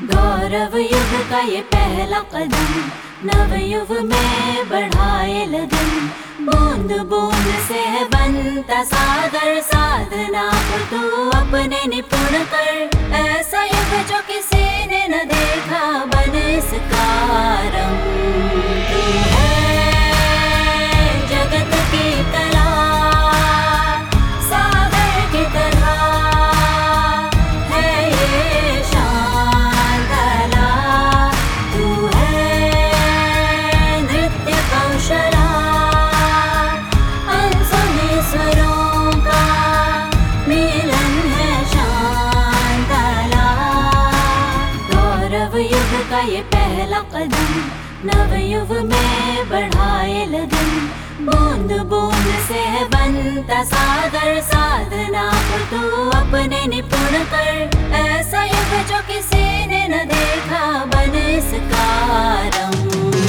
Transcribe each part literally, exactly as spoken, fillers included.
गौरव युग का ये पहला कदम, नवयुग में बढ़ाए लगन। बूंद बूंद से है बनता सागर, साधना को तू अपने निपुण कर। ऐसा युग जो किसी ने न देखा, बन इसका आरंभ। तू है जगत की कला, सागर की तरह है ये शांतला। तू है नृत्य कौशला, अनसुने स्वरों का मिलन है शांतला। गौरव युग का ये पहला कदम, नवयुग में बढ़ाए लगन। बूंद बूंद से है बनता सागर, साधना को तू अपने निपुण कर। ऐसा युग जो किसी ने न देखा, बन इसका आरंभ।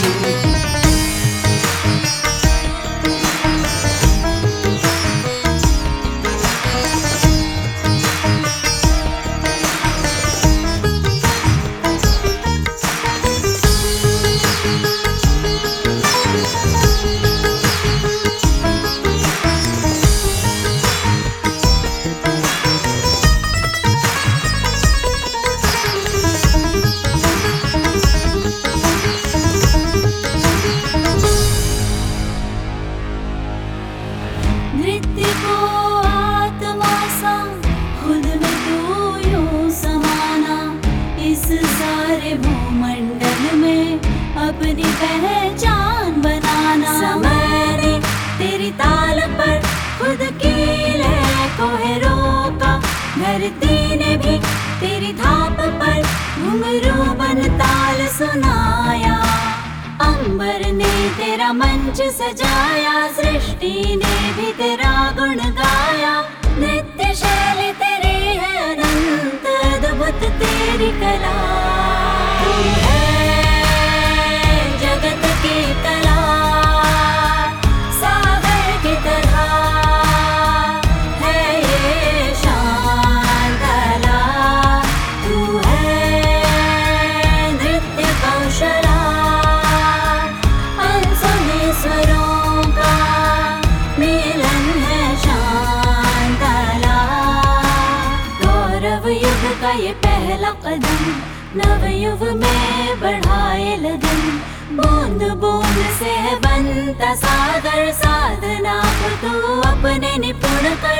नृत्य को आत्मा सा खुद में तू यूं समाना, इस सारे भूमंडल में अपनी पहचान बनाना। समय ने तेरी ताल पर खुद की लय को है रोका, धरती ने भी तेरी थाप पर घुंघरू बन ताल सुनाया। अंबर ने तेरा मंच सजाया, सृष्टि ने भी तेरा गुण गाया। नृत्य शैली तेरी है अनंत, अद्भुत तेरी कला। तू है जगत की कला, सागर की तरह है ये शांतला। तू है नृत्य कौशला, स्वरों का मिलन है शांतला। गौरव युग का ये पहला कदम, नवयुग में बढ़ाए लगन। बूंद बूंद से है बनता सागर, साधना को तू अपने निपुण कर।